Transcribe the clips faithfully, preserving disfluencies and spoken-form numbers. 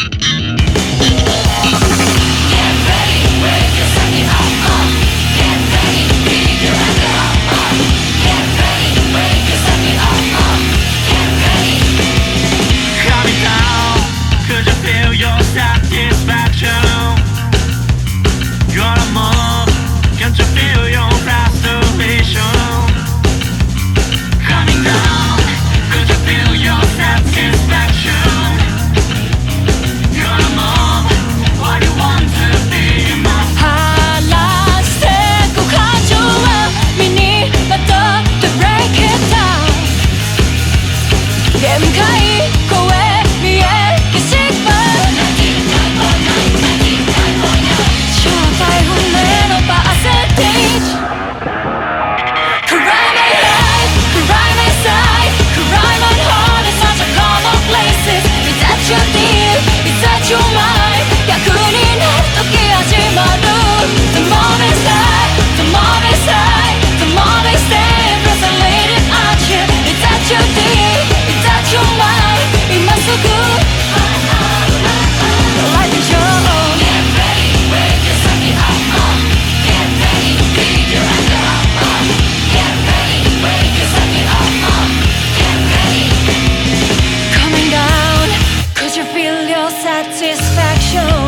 Satisfaction.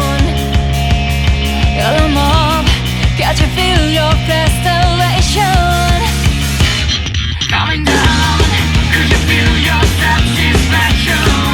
You'll move, can't you feel your frustration? Coming down, could you feel your satisfaction?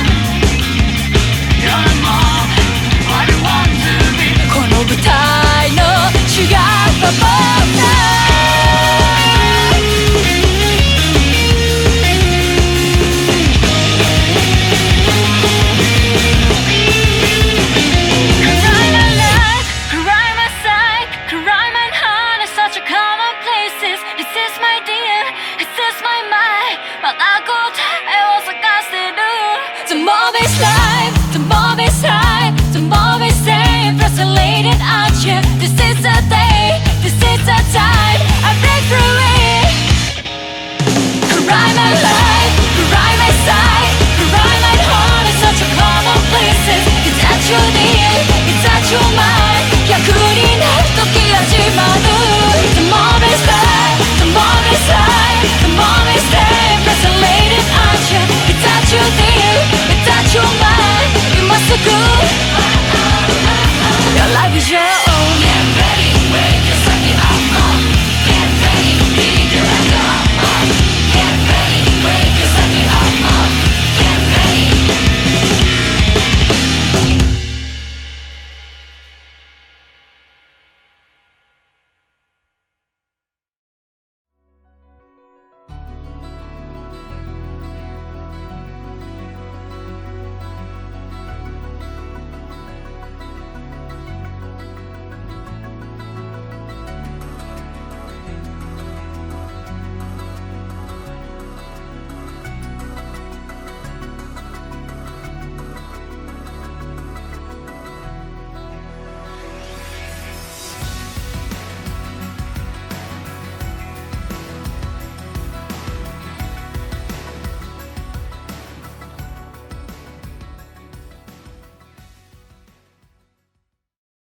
You'll move, what you want to be. この舞台の主役は僕だ。The more is life, the more is high, the more is safe, isolated at you. This is the day, this is the time I break through it. Cry my life.